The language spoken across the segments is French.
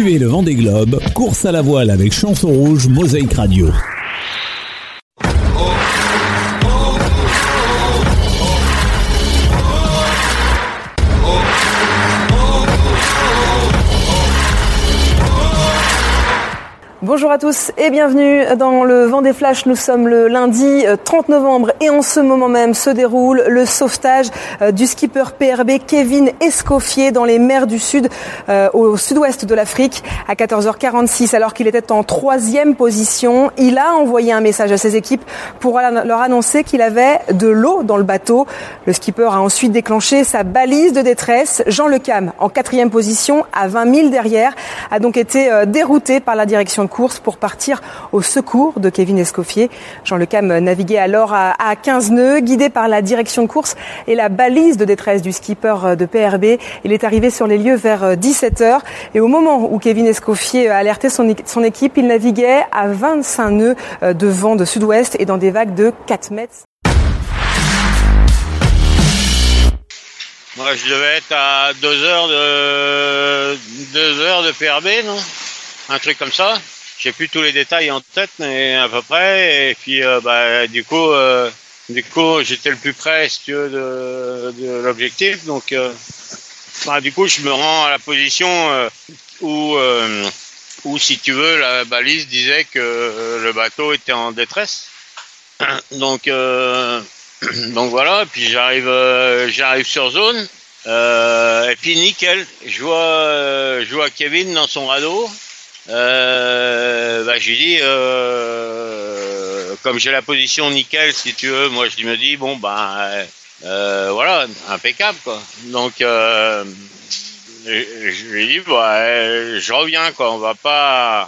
Suivez le Vendée Globe, course à la voile avec Chanson Rouge, Mosaïque Radio. Bonjour à tous et bienvenue dans le Vendée Flash. Nous sommes le lundi 30 novembre et en ce moment même se déroule le sauvetage du skipper PRB Kevin Escoffier dans les mers du Sud, au sud-ouest de l'Afrique, à 14h46. Alors qu'il était en 3e position, il a envoyé un message à ses équipes pour leur annoncer qu'il avait de l'eau dans le bateau. Le skipper a ensuite déclenché sa balise de détresse. Jean Le Cam, en 4e position, à 20 milles derrière, a donc été dérouté par la direction de course pour partir au secours de Kevin Escoffier. Jean Le Cam naviguait alors à 15 nœuds, guidé par la direction de course et la balise de détresse du skipper de PRB. Il est arrivé sur les lieux vers 17h et au moment où Kevin Escoffier a alerté son équipe, il naviguait à 25 nœuds de vent de sud-ouest et dans des vagues de 4 mètres. Moi, je devais être à 2 heures de PRB, non? Un truc comme ça. J'ai plus tous les détails en tête, mais à peu près. Et puis, du coup, j'étais le plus près, si tu veux, de l'objectif. Donc, du coup, je me rends à la position où, si tu veux, la balise disait que le bateau était en détresse. Donc voilà. Et puis j'arrive sur zone. Et puis nickel. Je vois Kevin dans son radeau. J'ai dit comme j'ai la position nickel, si tu veux, moi je me dis voilà, impeccable quoi. Donc je lui ai dit je reviens quoi, on va pas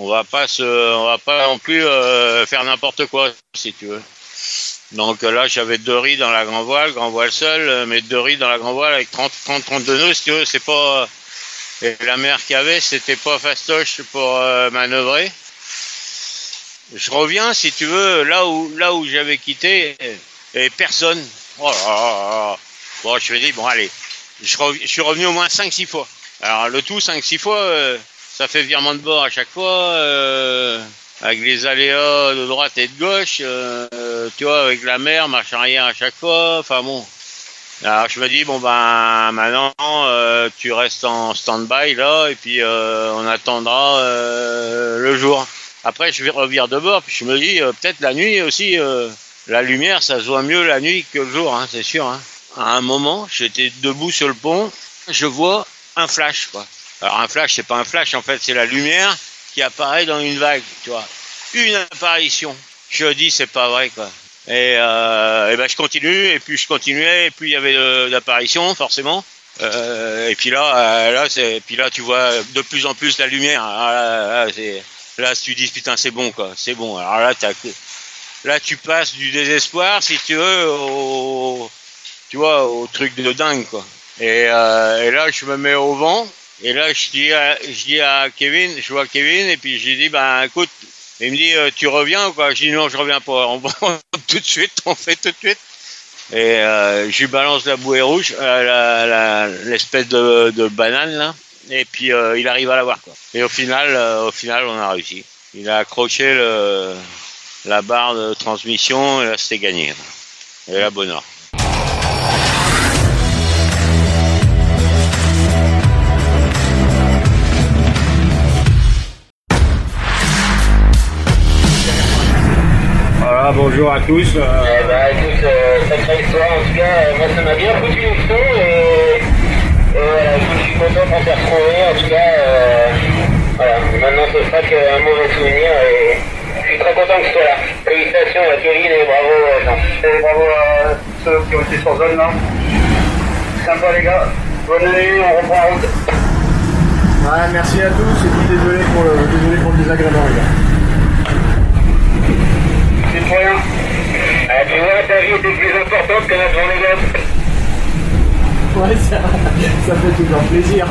non plus faire n'importe quoi si tu veux. Donc là j'avais 2 riz dans la grand voile seul, mais 2 riz dans la grand voile avec 32 nœuds si tu veux, c'est pas. Et la mer qu'il y avait, c'était pas fastoche pour manœuvrer. Je reviens, si tu veux, là où j'avais quitté, et personne. Oh là là. Bon, je me dis, allez, je suis revenu au moins 5-6 fois. Alors, le tout, 5-6 fois, ça fait virement de bord à chaque fois, avec les aléas de droite et de gauche, tu vois, avec la mer, marche arrière à chaque fois, enfin bon. Alors je me dis maintenant tu restes en stand-by là et puis on attendra le jour. Après je vais revenir de bord puis je me dis peut-être la nuit aussi la lumière ça se voit mieux la nuit que le jour hein, c'est sûr hein. À un moment j'étais debout sur le pont, je vois un flash quoi. Alors un flash c'est pas un flash en fait c'est la lumière qui apparaît dans une vague tu vois. Une apparition. Je dis c'est pas vrai quoi. Et je continue et puis je continuais et puis il y avait d'apparitions forcément et puis là tu vois de plus en plus la lumière là tu dis putain c'est bon quoi c'est bon alors là tu passes du désespoir si tu veux au truc de dingue quoi et là je me mets au vent et là je dis à Kevin je vois Kevin et puis je lui dis écoute. Il me dit, tu reviens ou quoi? Je dis non, je reviens pas. On fait tout de suite. Et je lui balance la bouée rouge, l'espèce de banane là. Et puis il arrive à l'avoir quoi. Et au final, on a réussi. Il a accroché la barre de transmission et là c'était gagné. Et là bonheur. Bonjour à tous. Écoute, sacrée histoire en tout cas, moi ça m'a bien foutu le feu et voilà, je suis content qu'on s'est retrouvés en tout cas, voilà, maintenant ce sera qu'un mauvais souvenir et je suis très content que ce soit là. Félicitations à Kevin et bravo Jean. Et bravo à ceux qui ont été sur zone là. Sympa les gars, bonne année, on reprend la route. Ouais, merci à tous et puis désolé pour le désagrément les gars. C'est pour rien. Tu vois, ta vie était plus importante que notre journée d'homme. Ouais, ça fait toujours plaisir.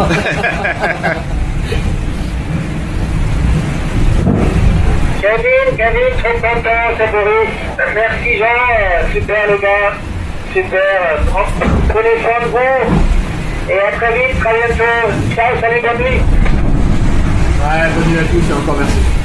Kevin, très content, c'est Boris. Merci Jean, super les gars. Super. Prenez soin de vous. Et à très vite, très bientôt. Ciao, salut, bonne nuit. Ouais, bonne nuit à tous et encore merci.